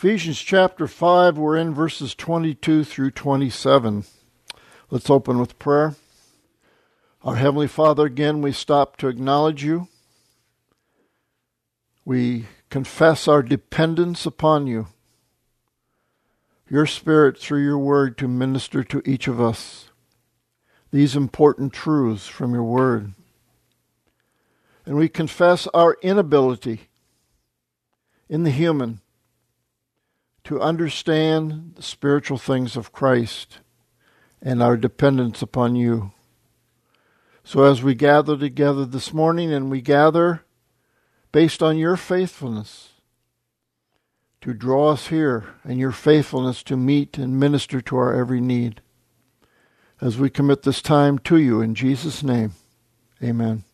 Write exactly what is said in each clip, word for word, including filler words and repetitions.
Ephesians chapter five, we're in verses twenty-two through twenty-seven. Let's open with prayer. Our Heavenly Father, again, we stop to acknowledge you. We confess our dependence upon you. Your Spirit, through your word, to minister to each of us these important truths from your word. And we confess our inability in the human to understand the spiritual things of Christ and our dependence upon you. So as we gather together this morning, and we gather based on your faithfulness to draw us here, and your faithfulness to meet and minister to our every need, as we commit this time to you in Jesus' name, amen.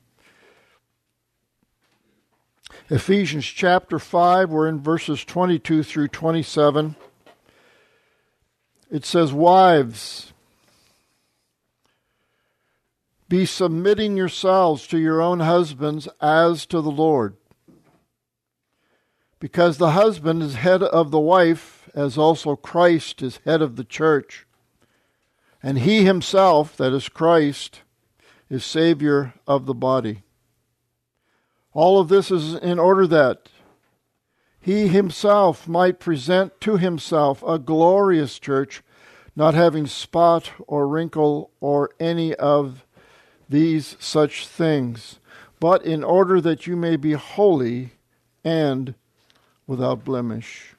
Ephesians chapter five, we're in verses twenty-two through twenty-seven. It says, "Wives, be submitting yourselves to your own husbands as to the Lord. Because the husband is head of the wife, as also Christ is head of the church. And he himself, that is Christ, is Savior of the body. All of this is in order that he himself might present to himself a glorious church, not having spot or wrinkle or any of these such things, but in order that you may be holy and without blemish."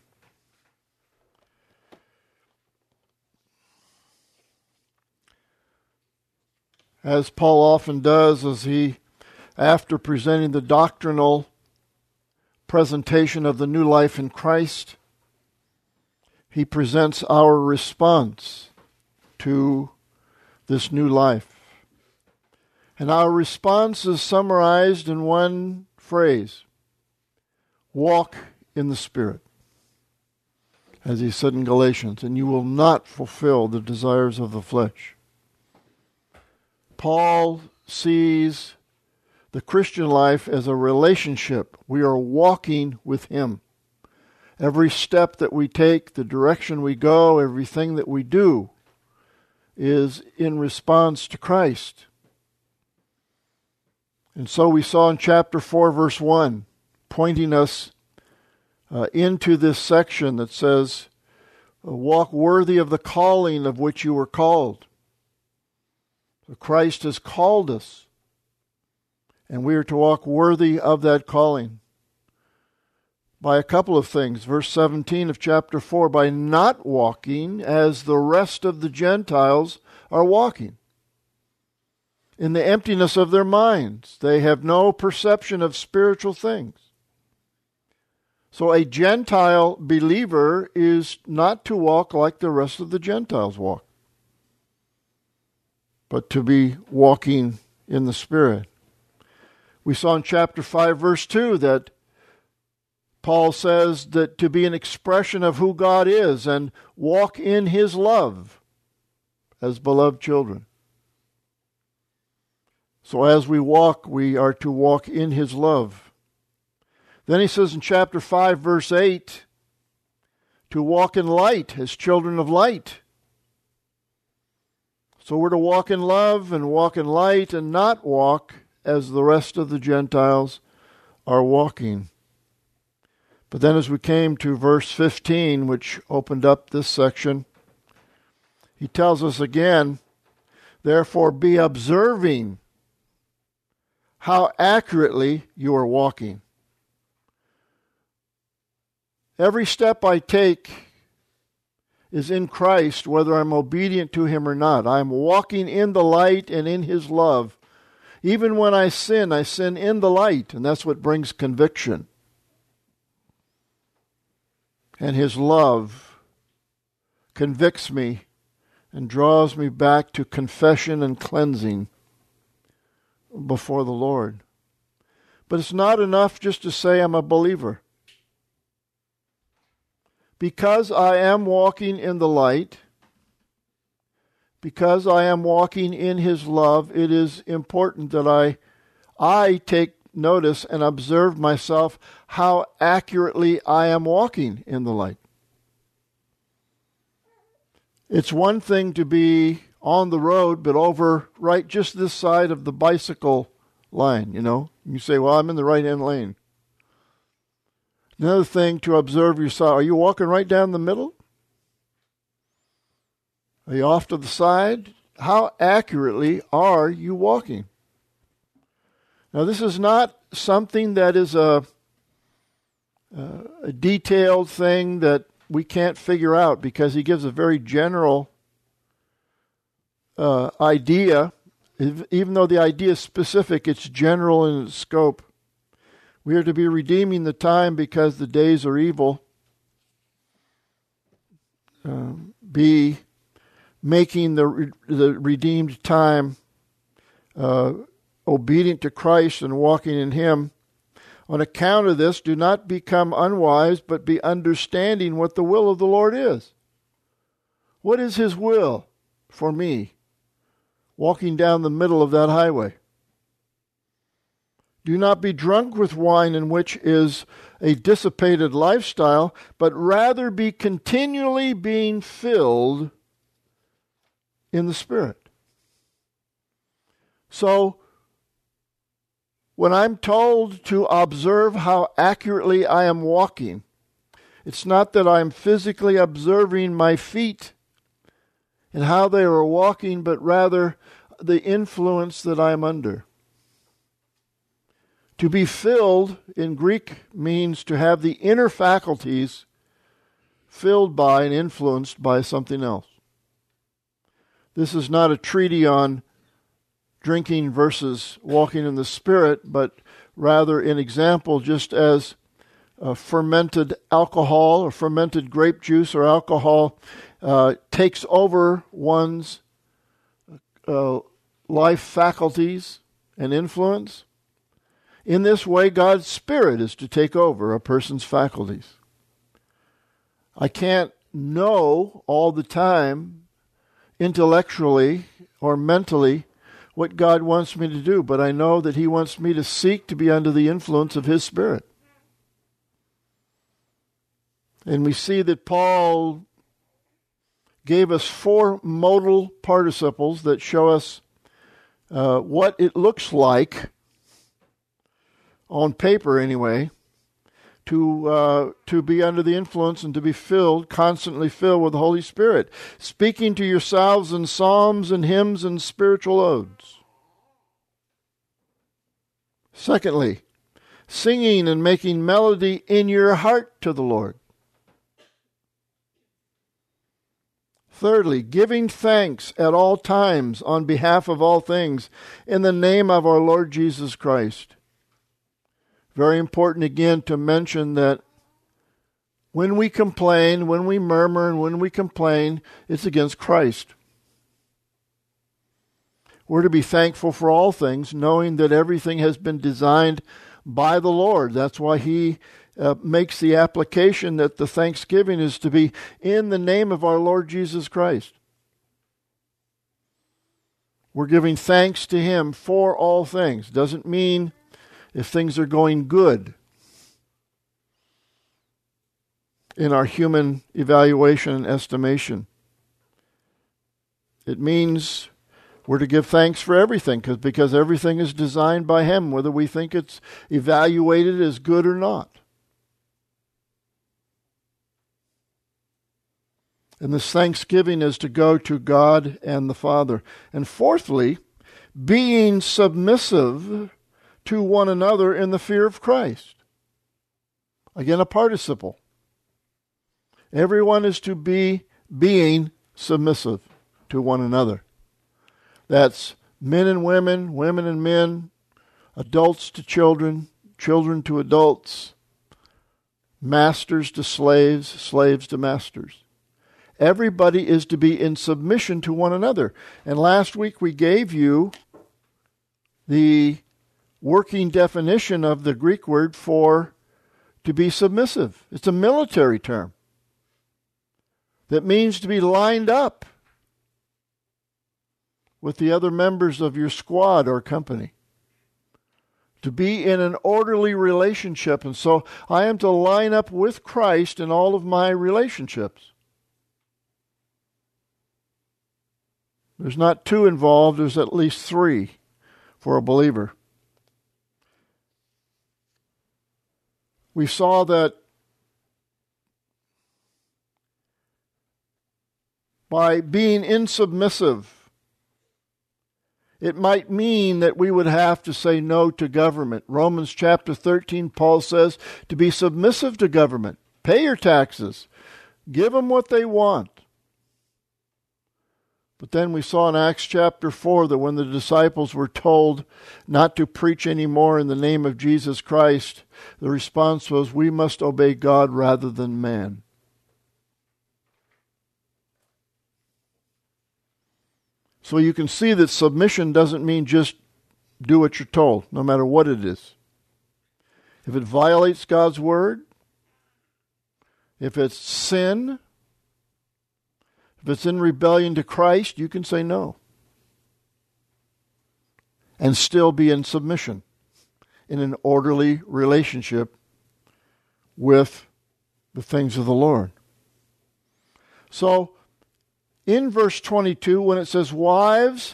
As Paul often does, as he, after presenting the doctrinal presentation of the new life in Christ, he presents our response to this new life. And our response is summarized in one phrase: walk in the Spirit. As he said in Galatians, and you will not fulfill the desires of the flesh. Paul sees the Christian life as a relationship. We are walking with him. Every step that we take, the direction we go, everything that we do is in response to Christ. And so we saw in chapter four, verse one, pointing us uh, into this section that says, walk worthy of the calling of which you were called. So Christ has called us, and we are to walk worthy of that calling by a couple of things. Verse seventeen of chapter four, by not walking as the rest of the Gentiles are walking, in the emptiness of their minds. They have no perception of spiritual things. So a Gentile believer is not to walk like the rest of the Gentiles walk, but to be walking in the Spirit. We saw in chapter five, verse two, that Paul says that to be an expression of who God is and walk in his love as beloved children. So as we walk, we are to walk in his love. Then he says in chapter five, verse eight, to walk in light as children of light. So we're to walk in love and walk in light and not walk as the rest of the Gentiles are walking. But then as we came to verse fifteen, which opened up this section, he tells us again, therefore be observing how accurately you are walking. Every step I take is in Christ, whether I'm obedient to him or not. I'm walking in the light and in his love. Even when I sin, I sin in the light, and that's what brings conviction. And his love convicts me and draws me back to confession and cleansing before the Lord. But it's not enough just to say I'm a believer. Because I am walking in the light, because I am walking in his love, it is important that I, I take notice and observe myself how accurately I am walking in the light. It's one thing to be on the road, but over right just this side of the bicycle line, you know. You say, well, I'm in the right-hand lane. Another thing to observe yourself, are you walking right down the middle? Are you off to the side? How accurately are you walking? Now, this is not something that is a, a detailed thing that we can't figure out, because he gives a very general uh, idea. Even though the idea is specific, it's general in its scope. We are to be redeeming the time because the days are evil. Uh, be making the re- the redeemed time uh, obedient to Christ and walking in Him. On account of this, do not become unwise, but be understanding what the will of the Lord is. What is His will for me, walking down the middle of that highway? Do not be drunk with wine, in which is a dissipated lifestyle, but rather be continually being filled in the Spirit. So, when I'm told to observe how accurately I am walking, it's not that I'm physically observing my feet and how they are walking, but rather the influence that I am under. To be filled in Greek means to have the inner faculties filled by and influenced by something else. This is not a treatise on drinking versus walking in the Spirit, but rather an example, just as uh, fermented alcohol or fermented grape juice or alcohol uh, takes over one's uh, life faculties and influence. In this way, God's Spirit is to take over a person's faculties. I can't know all the time, intellectually or mentally, what God wants me to do, but I know that He wants me to seek to be under the influence of His Spirit. And we see that Paul gave us four modal participles that show us uh, what it looks like, on paper anyway, to uh, to be under the influence and to be filled, constantly filled with the Holy Spirit, speaking to yourselves in psalms and hymns and spiritual odes. Secondly, singing and making melody in your heart to the Lord. Thirdly, giving thanks at all times on behalf of all things in the name of our Lord Jesus Christ. Very important again to mention that when we complain, when we murmur, and when we complain, it's against Christ. We're to be thankful for all things, knowing that everything has been designed by the Lord. That's why He uh, makes the application that the thanksgiving is to be in the name of our Lord Jesus Christ. We're giving thanks to Him for all things. Doesn't mean if things are going good in our human evaluation and estimation. It means we're to give thanks for everything, because because everything is designed by Him, whether we think it's evaluated as good or not. And this thanksgiving is to go to God and the Father. And fourthly, being submissive to one another in the fear of Christ. Again, a participle. Everyone is to be being submissive to one another. That's men and women, women and men, adults to children, children to adults, masters to slaves, slaves to masters. Everybody is to be in submission to one another. And last week we gave you the working definition of the Greek word for to be submissive. It's a military term that means to be lined up with the other members of your squad or company. to be in an orderly relationship. And so I am to line up with Christ in all of my relationships. There's not two involved, there's at least three for a believer. We saw that by being insubmissive, it might mean that we would have to say no to government. Romans chapter thirteen, Paul says to be submissive to government. Pay your taxes. Give them what they want. But then we saw in Acts chapter four that when the disciples were told not to preach anymore in the name of Jesus Christ, the response was, we must obey God rather than man. So you can see that submission doesn't mean just do what you're told, no matter what it is. If it violates God's word, if it's sin, if it's in rebellion to Christ, you can say no. And still be in submission, in an orderly relationship with the things of the Lord. So, in verse twenty-two, when it says, wives,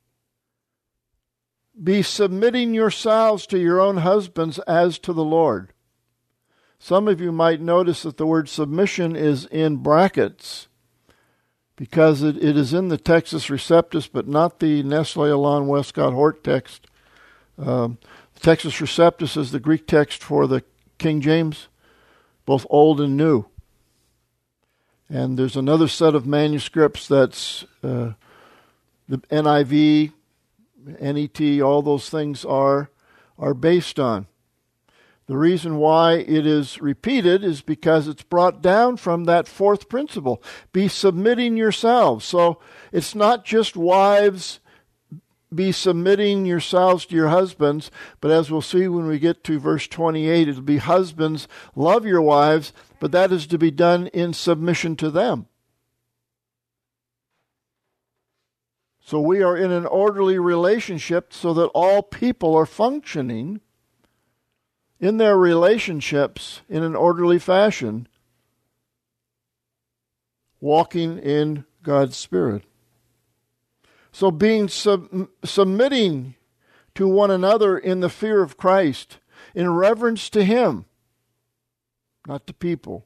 be submitting yourselves to your own husbands as to the Lord. Some of you might notice that the word submission is in brackets because it, it is in the Textus Receptus, but not the Nestle Aland Westcott Hort text. Um, the Textus Receptus is the Greek text for the King James, both Old and New. And there's another set of manuscripts that's uh, the N I V, N E T, all those things are, are based on. The reason why it is repeated is because it's brought down from that fourth principle. Be submitting yourselves. So it's not just wives be submitting yourselves to your husbands, but as we'll see when we get to verse twenty-eight, it'll be husbands, love your wives, but that is to be done in submission to them. So we are in an orderly relationship so that all people are functioning in their relationships in an orderly fashion, walking in God's Spirit. So being sub- submitting to one another in the fear of Christ, in reverence to Him, not to people.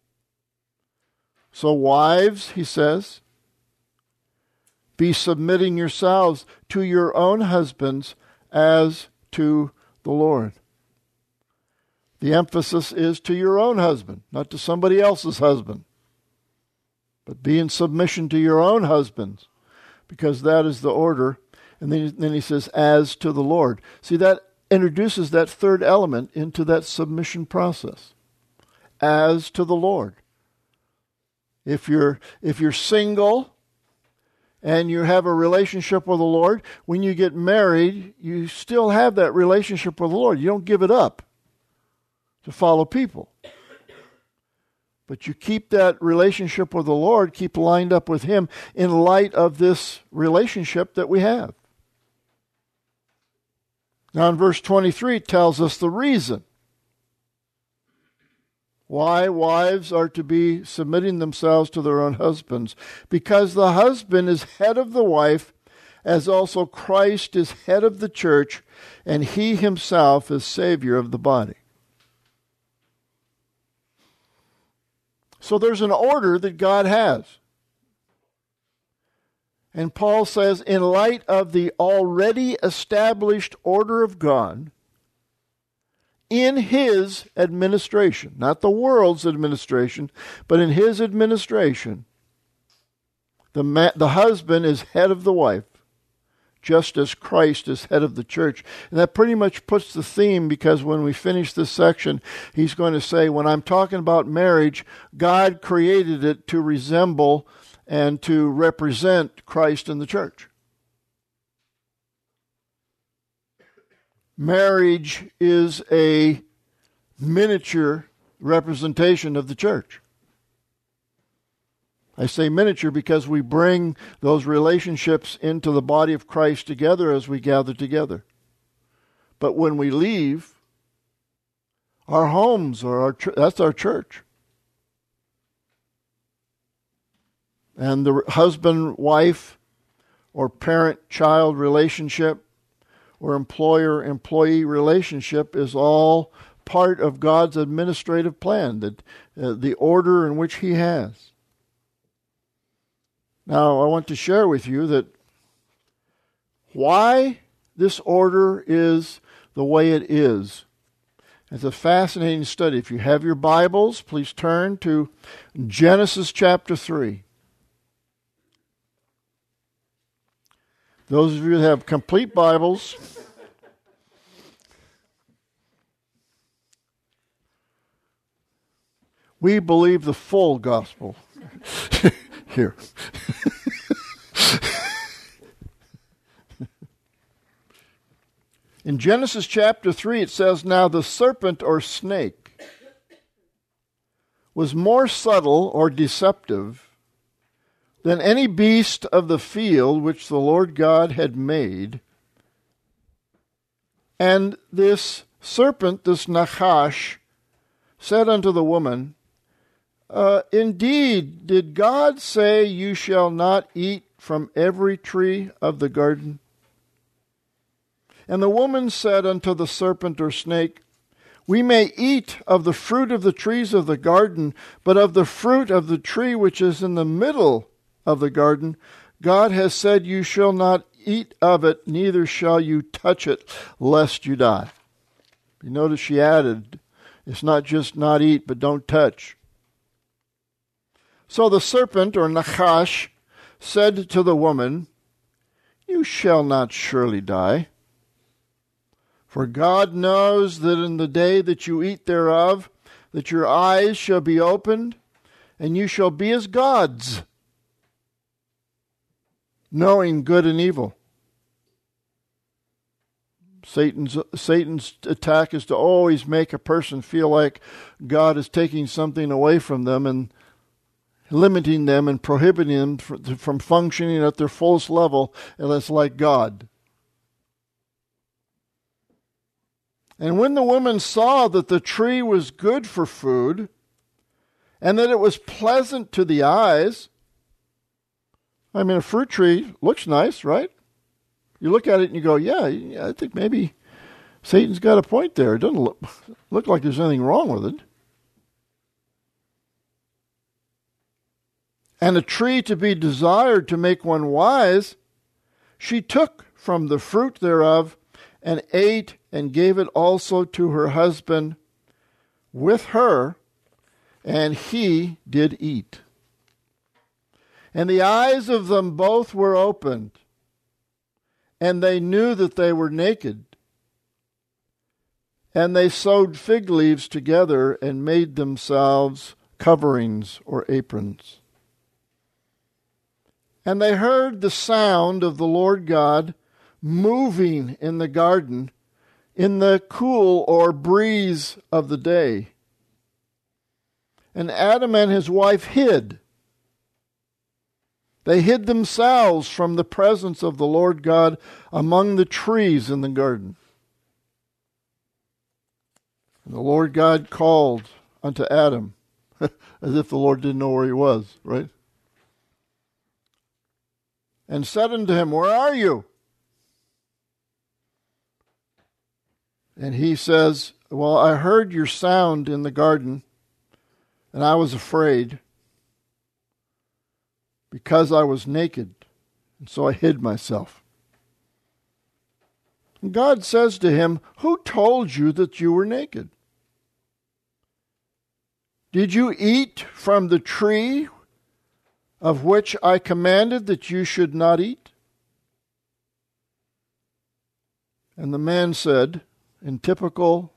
So wives, he says, be submitting yourselves to your own husbands as to the Lord. The emphasis is to your own husband, not to somebody else's husband. But be in submission to your own husbands, because that is the order. And then, then he says, as to the Lord. See, that introduces that third element into that submission process. As to the Lord. If you're, if you're single and you have a relationship with the Lord, when you get married, you still have that relationship with the Lord. You don't give it up to follow people. But you keep that relationship with the Lord, keep lined up with Him in light of this relationship that we have. Now in verse twenty-three, it tells us the reason why wives are to be submitting themselves to their own husbands. Because the husband is head of the wife, as also Christ is head of the church, and He Himself is Savior of the body. So there's an order that God has. And Paul says, in light of the already established order of God, in His administration, not the world's administration, but in His administration, the ma- the husband is head of the wife, just as Christ is head of the church. And that pretty much puts the theme, because when we finish this section, he's going to say, when I'm talking about marriage, God created it to resemble and to represent Christ and the church. Marriage is a miniature representation of the church. I say miniature because we bring those relationships into the body of Christ together as we gather together. But when we leave, our homes are our ch- that's our church. And the husband-wife or parent-child relationship or employer-employee relationship is all part of God's administrative plan, that uh, the order in which He has. Now, I want to share with you that why this order is the way it is. It's a fascinating study. If you have your Bibles, please turn to Genesis chapter three. Those of you that have complete Bibles, we believe the full gospel. Here. In Genesis chapter three, it says, "Now the serpent or snake was more subtle or deceptive than any beast of the field which the Lord God had made. And this serpent, this Nachash, said unto the woman, uh, Indeed, did God say, You shall not eat from every tree of the garden? And the woman said unto the serpent or snake, We may eat of the fruit of the trees of the garden, but of the fruit of the tree which is in the middle of the garden, God has said, You shall not eat of it, neither shall you touch it, lest you die." You notice she added, it's not just not eat, but don't touch. So the serpent, or Nachash, said to the woman, You shall not surely die. For God knows that in the day that you eat thereof, that your eyes shall be opened, and you shall be as gods, knowing good and evil. Satan's Satan's attack is to always make a person feel like God is taking something away from them and limiting them and prohibiting them from functioning at their fullest level, and that's like God. And when the woman saw that the tree was good for food, and that it was pleasant to the eyes, I mean, a fruit tree looks nice, right? You look at it and you go, yeah, I think maybe Satan's got a point there. It doesn't look, look like there's anything wrong with it. And a tree to be desired to make one wise, she took from the fruit thereof and ate and gave it also to her husband with her, and he did eat. And the eyes of them both were opened, and they knew that they were naked. And they sewed fig leaves together and made themselves coverings or aprons. And they heard the sound of the Lord God moving in the garden in the cool or breeze of the day. And Adam and his wife hid. They hid themselves from the presence of the Lord God among the trees in the garden. And the Lord God called unto Adam, as if the Lord didn't know where he was, right? And said unto him, Where are you? And he says, Well, I heard your sound in the garden, and I was afraid, because I was naked, and so I hid myself. And God says to him, Who told you that you were naked? Did you eat from the tree of which I commanded that you should not eat? And the man said, in typical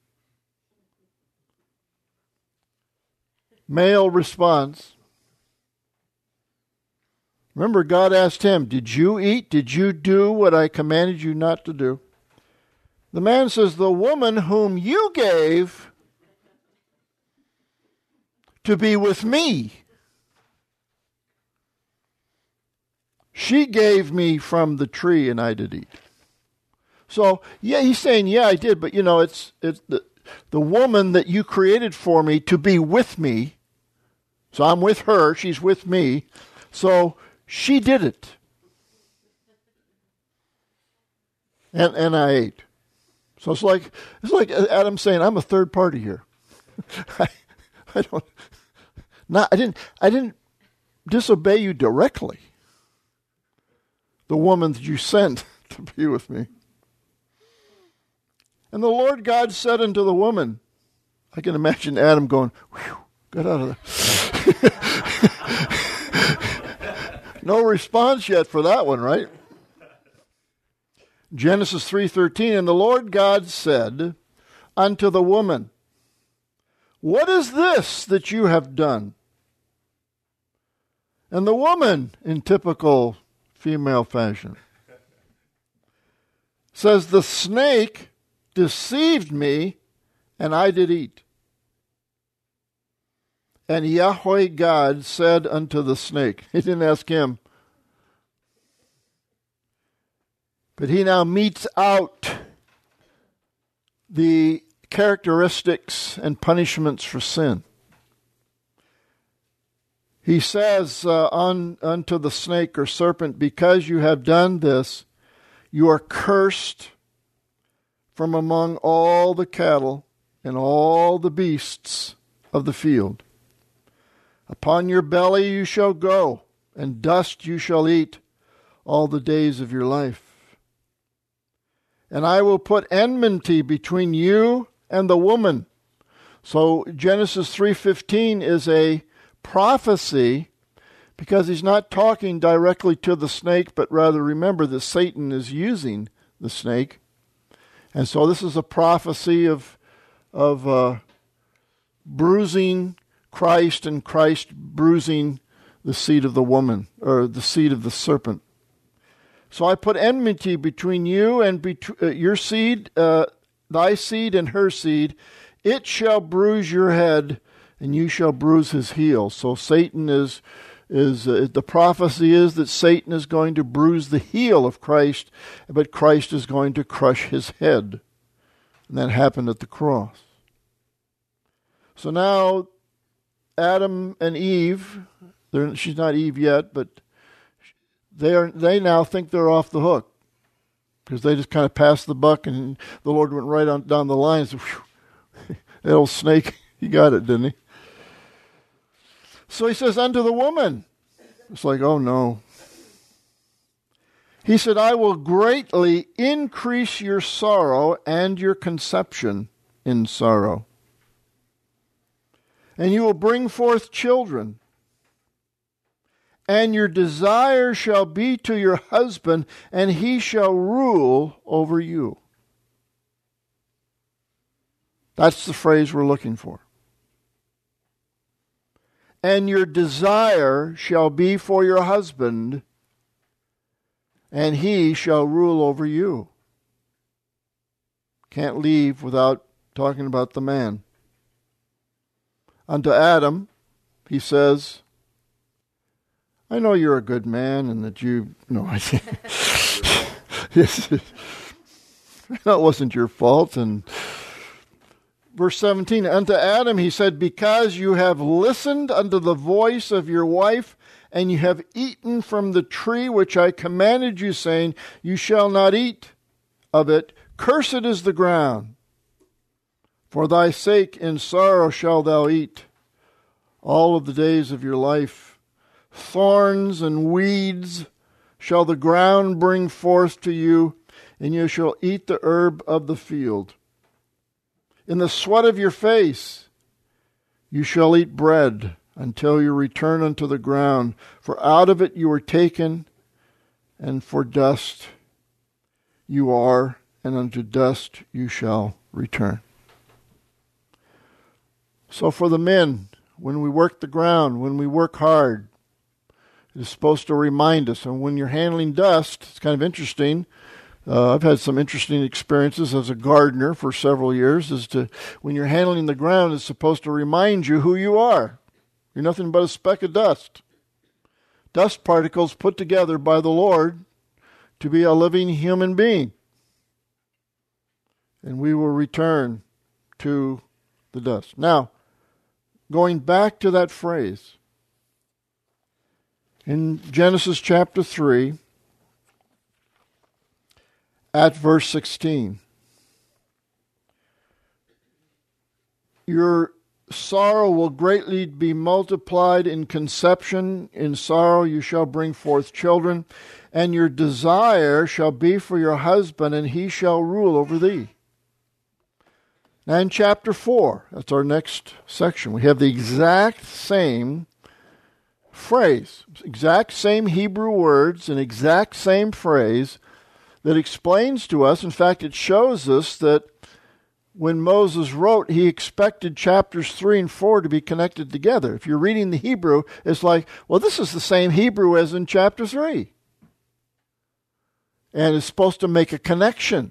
male response, remember, God asked him, Did you eat? Did you do what I commanded you not to do? The man says, The woman whom you gave to be with me, she gave me from the tree, and I did eat. So, yeah, he's saying, yeah, I did, but you know, it's it's the, the woman that you created for me to be with me. So I'm with her, she's with me. So she did it. And and I ate. So it's like it's like Adam saying, I'm a third party here. I, I don't not I didn't I didn't disobey you directly. The woman that you sent to be with me. And the Lord God said unto the woman, I can imagine Adam going, whew, get out of there. No response yet for that one, right? Genesis three thirteen, and the Lord God said unto the woman, what is this that you have done? And the woman, in typical female fashion, says, the snake deceived me, and I did eat. And Yahweh God said unto the snake, he didn't ask him, but he now metes out the characteristics and punishments for sin. He says uh, un, unto the snake or serpent, because you have done this, you are cursed from among all the cattle and all the beasts of the field. Upon your belly you shall go, and dust you shall eat all the days of your life. And I will put enmity between you and the woman. So Genesis three fifteen is a prophecy, because he's not talking directly to the snake, but rather remember that Satan is using the snake. And so this is a prophecy of, of uh, bruising Christ and Christ bruising the seed of the woman, or the seed of the serpent. So I put enmity between you and bet- uh, your seed, uh, thy seed and her seed. It shall bruise your head, and you shall bruise his heel. So Satan is, is uh, the prophecy is that Satan is going to bruise the heel of Christ, but Christ is going to crush his head. And that happened at the cross. So now Adam and Eve, she's not Eve yet, but they are. They now think they're off the hook, because they just kind of passed the buck, and the Lord went right on down the line and said, whew, that old snake, he got it, didn't he? So he says, unto the woman, it's like, oh no. He said, I will greatly increase your sorrow and your conception in sorrow. And you will bring forth children. And your desire shall be to your husband, and he shall rule over you. That's the phrase we're looking for. And your desire shall be for your husband, and he shall rule over you. Can't leave without talking about the man. Unto Adam, he says, I know you're a good man, and that you, no, I that wasn't your fault. And verse seventeen, unto Adam he said, because you have listened unto the voice of your wife, and you have eaten from the tree which I commanded you, saying, you shall not eat of it, cursed is the ground. For thy sake in sorrow shalt thou eat all of the days of your life. Thorns and weeds shall the ground bring forth to you, and you shall eat the herb of the field. In the sweat of your face you shall eat bread until you return unto the ground. For out of it you were taken, and for dust you are, and unto dust you shall return. So for the men, when we work the ground, when we work hard, it is supposed to remind us. And when you're handling dust, it's kind of interesting. Uh, I've had some interesting experiences as a gardener for several years. As to when you're handling the ground, it's supposed to remind you who you are. You're nothing but a speck of dust. Dust particles put together by the Lord to be a living human being. and we will return to the dust. Now, going back to that phrase, in Genesis chapter three, at verse sixteen, your sorrow will greatly be multiplied in conception. In sorrow you shall bring forth children, and your desire shall be for your husband, and he shall rule over thee. Now in chapter four, that's our next section, we have the exact same phrase, exact same Hebrew words, an exact same phrase that explains to us, in fact it shows us that when Moses wrote, he expected chapters three and four to be connected together. If you're reading the Hebrew, it's like, well, this is the same Hebrew as in chapter three. And it's supposed to make a connection.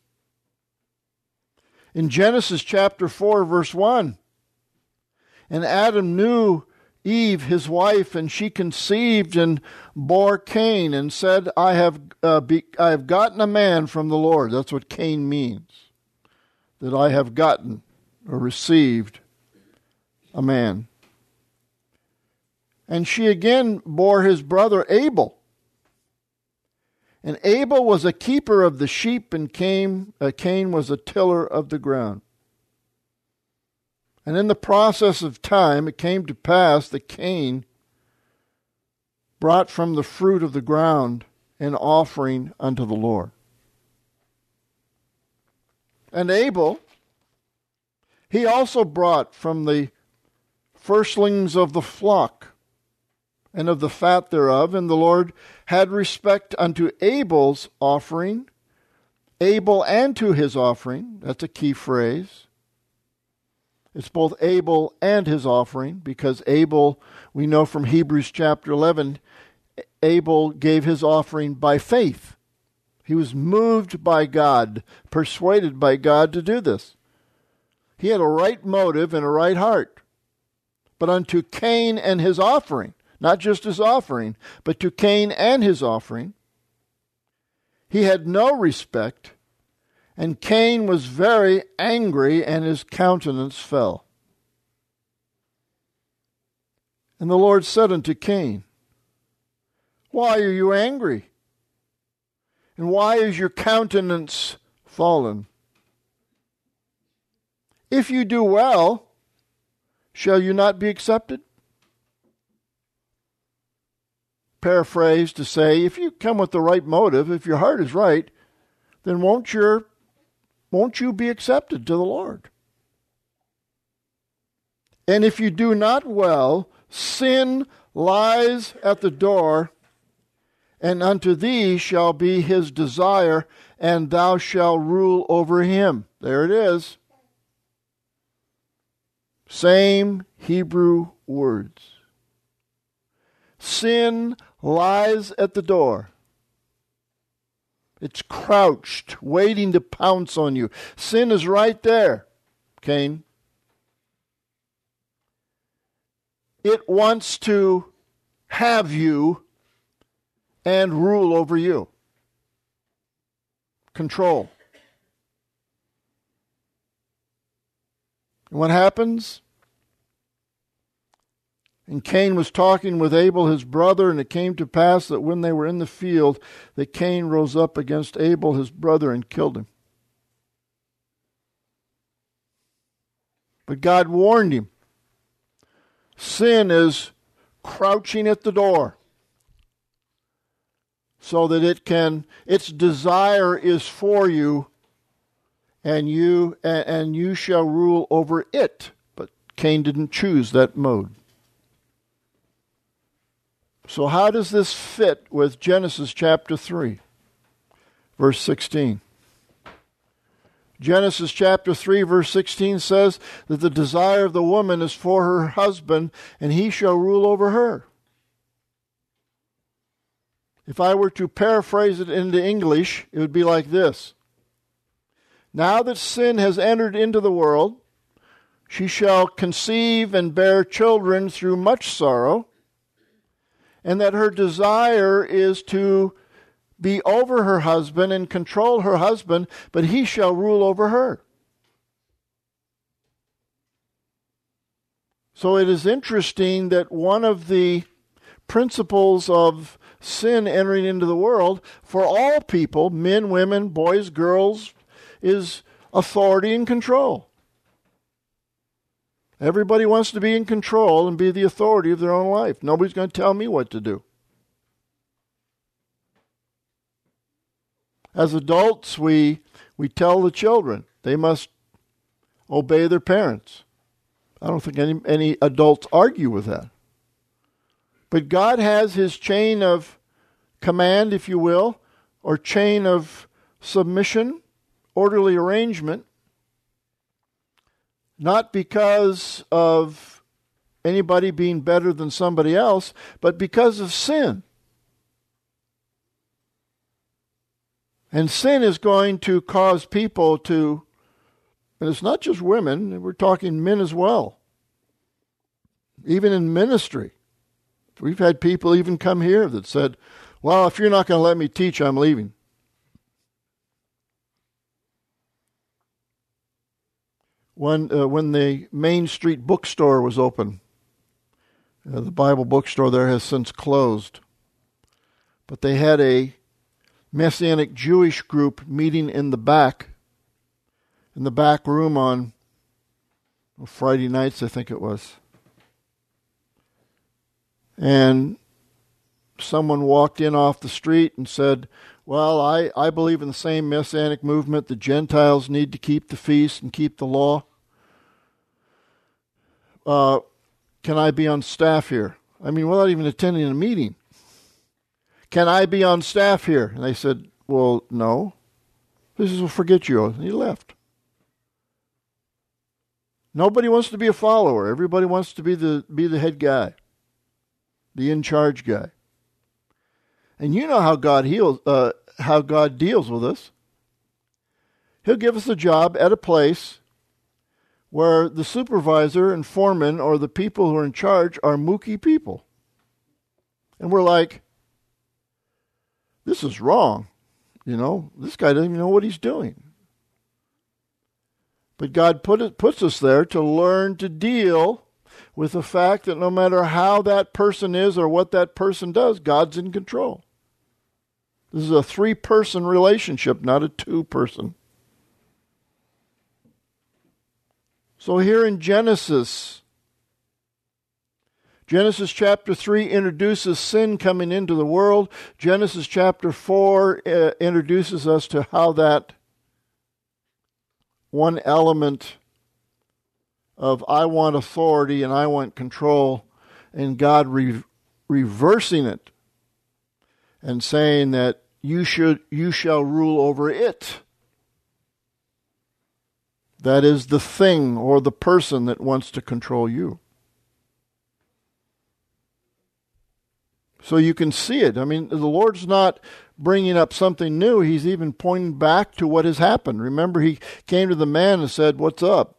In Genesis chapter four, verse one, and Adam knew Eve, his wife, and she conceived and bore Cain, and said, I have, uh, be, I have gotten a man from the Lord. That's what Cain means. That I have gotten or received a man. And she again bore his brother Abel. And Abel was a keeper of the sheep, and Cain, uh, Cain was a tiller of the ground. And in the process of time, it came to pass that Cain brought from the fruit of the ground an offering unto the Lord. And Abel, he also brought from the firstlings of the flock and of the fat thereof, and the Lord had respect unto Abel's offering, Abel and to his offering. That's a key phrase. It's both Abel and his offering, because Abel, we know from Hebrews chapter eleven, Abel gave his offering by faith. He was moved by God, persuaded by God to do this. He had a right motive and a right heart. But unto Cain and his offering, not just his offering, but to Cain and his offering, he had no respect, and Cain was very angry, and his countenance fell. And the Lord said unto Cain, Why are you angry? And why is your countenance fallen? If you do well, shall you not be accepted? Paraphrase to say, if you come with the right motive, if your heart is right, then won't your won't you be accepted to the Lord? And if you do not well, sin lies at the door, and unto thee shall be his desire, and thou shalt rule over him. There it is. Same Hebrew words. Sin lies at the door. It's crouched, waiting to pounce on you. Sin is right there, Cain. It wants to have you and rule over you. Control. And what happens? And Cain was talking with Abel his brother, and it came to pass that when they were in the field, that Cain rose up against Abel his brother and killed him. But God warned him. Sin is crouching at the door, so that it can, its desire is for you, and you and, and you shall rule over it. But Cain didn't choose that mode. So how does this fit with Genesis chapter three, verse sixteen? Genesis chapter three, verse sixteen says that the desire of the woman is for her husband, and he shall rule over her. If I were to paraphrase it into English, it would be like this. Now that sin has entered into the world, she shall conceive and bear children through much sorrow, and that her desire is to be over her husband and control her husband, but he shall rule over her. So it is interesting that one of the principles of sin entering into the world for all people, men, women, boys, girls, is authority and control. Everybody wants to be in control and be the authority of their own life. Nobody's going to tell me what to do. As adults, we we tell the children they must obey their parents. I don't think any, any adults argue with that. But God has his chain of command, if you will, or chain of submission, orderly arrangement, not because of anybody being better than somebody else, but because of sin. And sin is going to cause people to, and it's not just women, we're talking men as well. Even in ministry. We've had people even come here that said, well, if you're not going to let me teach, I'm leaving. When, uh, when the Main Street bookstore was open, uh, the Bible bookstore there has since closed, but they had a Messianic Jewish group meeting in the back, in the back room on well, Friday nights, I think it was. And someone walked in off the street and said, well, I, I believe in the same Messianic movement. The Gentiles need to keep the feast and keep the law. Uh, can I be on staff here? I mean, without even attending a meeting. Can I be on staff here? And they said, well, no. He says, well, forget you. And he left. Nobody wants to be a follower. Everybody wants to be the be the head guy, the in-charge guy. And you know how God heals, uh, how God deals with us. He'll give us a job at a place where the supervisor and foreman or the people who are in charge are mooky people. And we're like, this is wrong. You know, this guy doesn't even know what he's doing. But God put it, puts us there to learn to deal with the fact that no matter how that person is or what that person does, God's in control. This is a three-person relationship, not a two-person. So here in Genesis, Genesis chapter three introduces sin coming into the world. Genesis chapter four uh, introduces us to how that one element of I want authority and I want control, and God re- reversing it and saying that you should you shall rule over it. That is the thing or the person that wants to control you. So you can see it. I mean, the Lord's not bringing up something new. He's even pointing back to what has happened. Remember, he came to the man and said, what's up?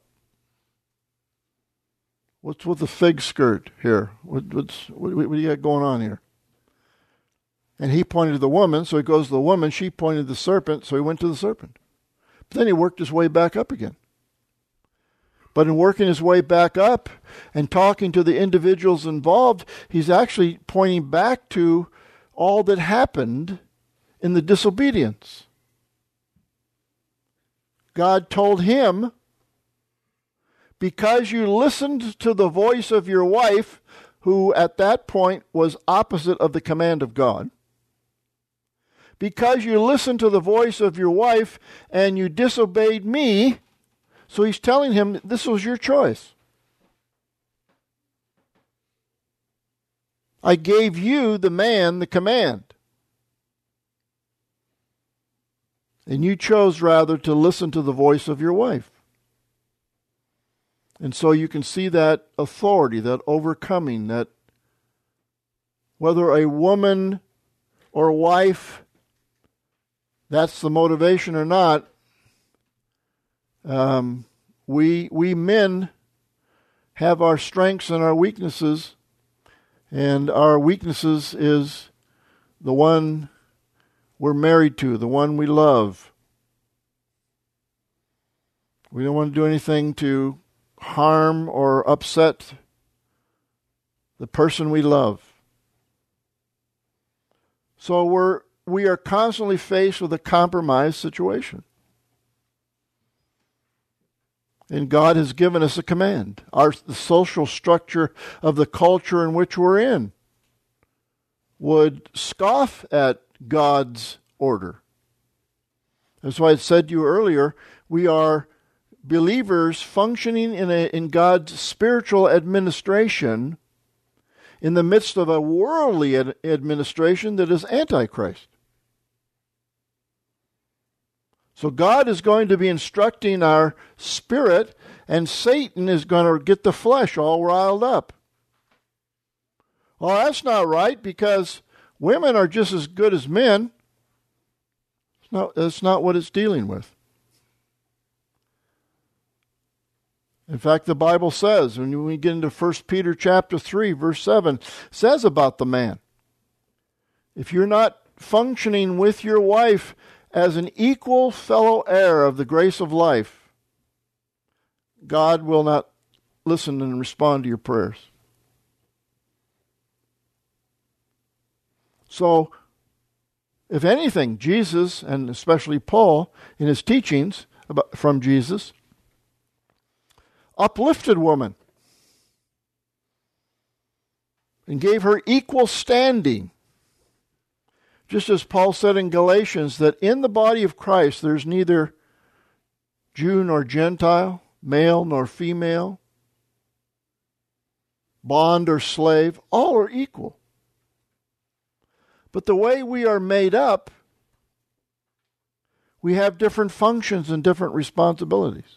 What's with the fig skirt here? What, what's, what, what do you got going on here? And he pointed to the woman, so he goes to the woman. She pointed to the serpent, so he went to the serpent. But then he worked his way back up again. But in working his way back up and talking to the individuals involved, he's actually pointing back to all that happened in the disobedience. God told him, because you listened to the voice of your wife, who at that point was opposite of the command of God, because you listened to the voice of your wife and you disobeyed me. So he's telling him, this was your choice. I gave you, the man, the command. And you chose rather to listen to the voice of your wife. And so you can see that authority, that overcoming, that whether a woman or wife, that's the motivation or not, Um, we we men have our strengths and our weaknesses, and our weaknesses is the one we're married to, the one we love. We don't want to do anything to harm or upset the person we love. So we're we are constantly faced with a compromised situation. And God has given us a command. Our the social structure of the culture in which we're in would scoff at God's order. That's why I said to you earlier, we are believers functioning in a, in God's spiritual administration in the midst of a worldly ad- administration that is antichrist. So God is going to be instructing our spirit, and Satan is going to get the flesh all riled up. Well, that's not right, because women are just as good as men. It's not, that's not what it's dealing with. In fact, the Bible says, when we get into First Peter chapter three, verse seven, says about the man, if you're not functioning with your wife as an equal fellow heir of the grace of life, God will not listen and respond to your prayers. So, if anything, Jesus, and especially Paul, in his teachings about, from Jesus, uplifted woman and gave her equal standing. Just as Paul said in Galatians, that in the body of Christ there's neither Jew nor Gentile, male nor female, bond or slave, all are equal. But the way we are made up, we have different functions and different responsibilities.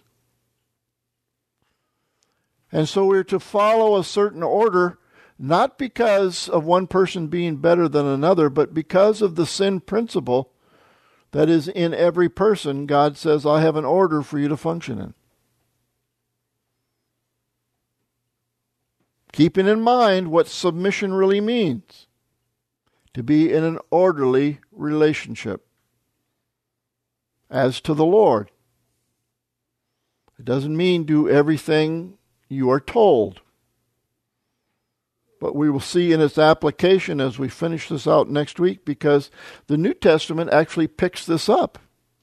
And so we're to follow a certain order, not because of one person being better than another, but because of the sin principle that is in every person. God says, I have an order for you to function in. Keeping in mind what submission really means. To be in an orderly relationship as to the Lord. It doesn't mean do everything you are told. But we will see in its application as we finish this out next week, because the New Testament actually picks this up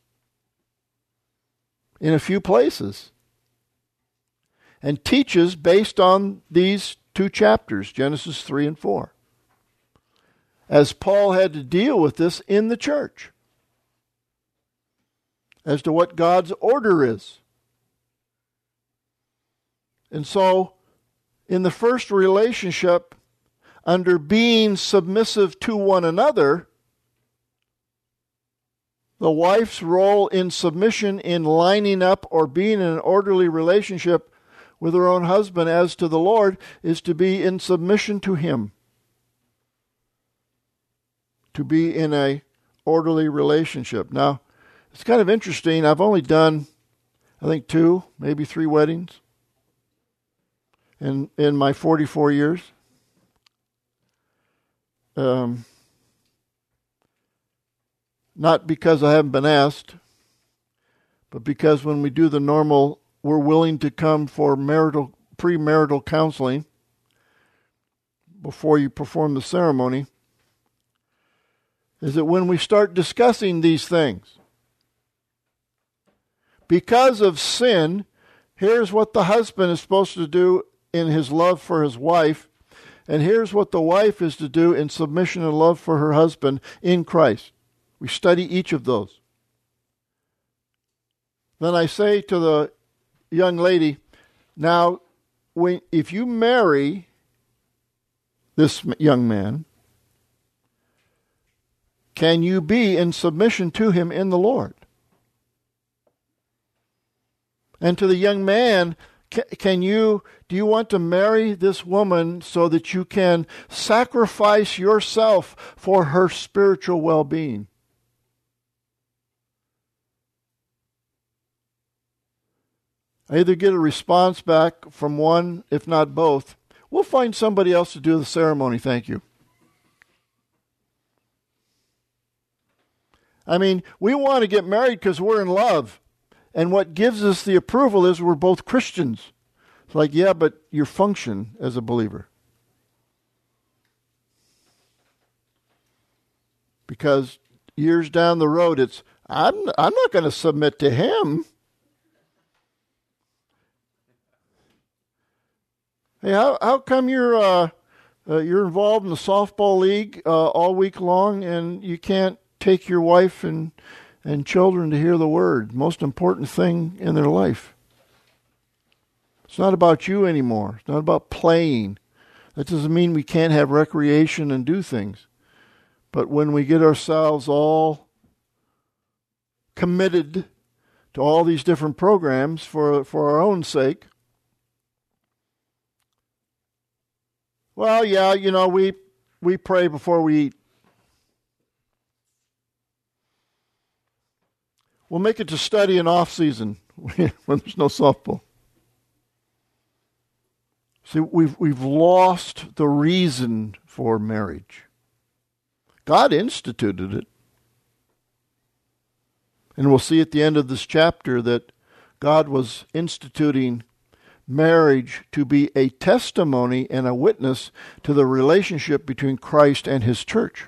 in a few places and teaches based on these two chapters, Genesis three and four, as Paul had to deal with this in the church as to what God's order is. And so, in the first relationship, under being submissive to one another, the wife's role in submission, in lining up or being in an orderly relationship with her own husband as to the Lord, is to be in submission to him. To be in a orderly relationship. Now, it's kind of interesting. I've only done, I think, two, maybe three weddings in in my forty-four years. Um, not because I haven't been asked, but because when we do the normal, we're willing to come for marital premarital counseling before you perform the ceremony, is that when we start discussing these things, because of sin, here's what the husband is supposed to do in his love for his wife, and here's what the wife is to do in submission and love for her husband in Christ. We study each of those. Then I say to the young lady, now, when, if you marry this young man, can you be in submission to him in the Lord? And to the young man, can you, do you want to marry this woman so that you can sacrifice yourself for her spiritual well-being? I either get a response back from one, if not both. We'll find somebody else to do the ceremony, thank you. I mean, we want to get married because we're in love. And what gives us the approval is we're both Christians. It's like, yeah, but your function as a believer. Because years down the road, it's, I'm, I'm not going to submit to him. Hey, how how come you're uh, uh, you're involved in the softball league uh, all week long, and you can't take your wife and and children to hear the word? Most important thing in their life. It's not about you anymore. It's not about playing. That doesn't mean we can't have recreation and do things. But when we get ourselves all committed to all these different programs for for our own sake, well, yeah, you know, we we pray before we eat. We'll make it to study in off season when there's no softball. See, we've we've lost the reason for marriage. God instituted it. And we'll see at the end of this chapter that God was instituting marriage to be a testimony and a witness to the relationship between Christ and his church.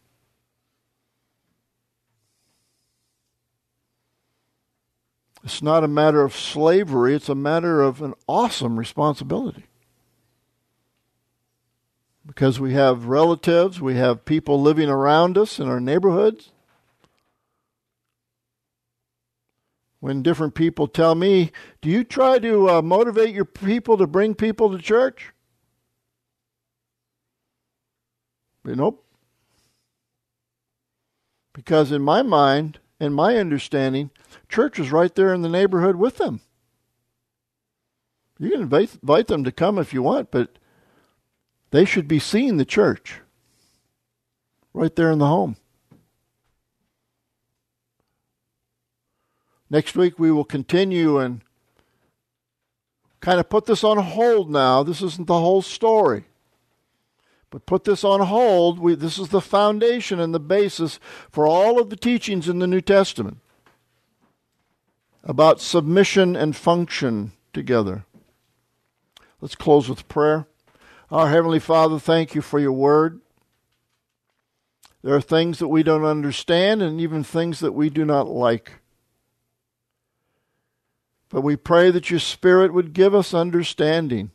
It's not a matter of slavery, it's a matter of an awesome responsibility. Because we have relatives, we have people living around us in our neighborhoods. When different people tell me, do you try to uh, motivate your people to bring people to church? But nope. Because in my mind and my understanding, church is right there in the neighborhood with them. You can invite, invite them to come if you want, but they should be seeing the church right there in the home. Next week we will continue and kind of put this on hold now. This isn't the whole story. But put this on hold. We, this is the foundation and the basis for all of the teachings in the New Testament about submission and function together. Let's close with prayer. Our Heavenly Father, thank you for your word. There are things that we don't understand and even things that we do not like. But we pray that your Spirit would give us understanding.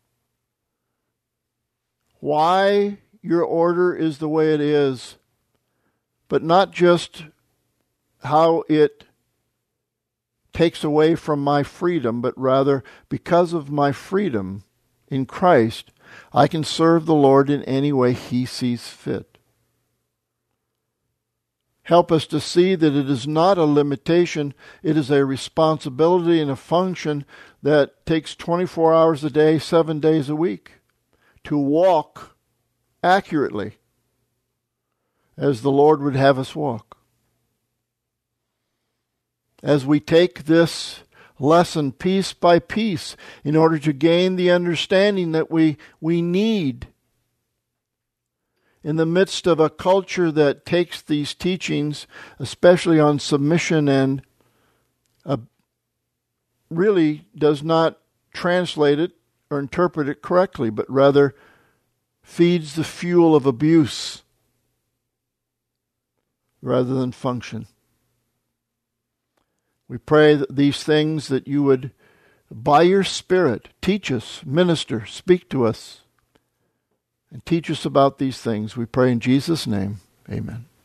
Why your order is the way it is, but not just how it takes away from my freedom, but rather because of my freedom in Christ, I can serve the Lord in any way he sees fit. Help us to see that it is not a limitation, it is a responsibility and a function that takes twenty-four hours a day, seven days a week, to walk accurately as the Lord would have us walk. As we take this lesson piece by piece in order to gain the understanding that we, we need in the midst of a culture that takes these teachings, especially on submission, and uh, really does not translate it or interpret it correctly, but rather feeds the fuel of abuse rather than function. We pray that these things that you would, by your Spirit, teach us, minister, speak to us, and teach us about these things. We pray in Jesus' name. Amen.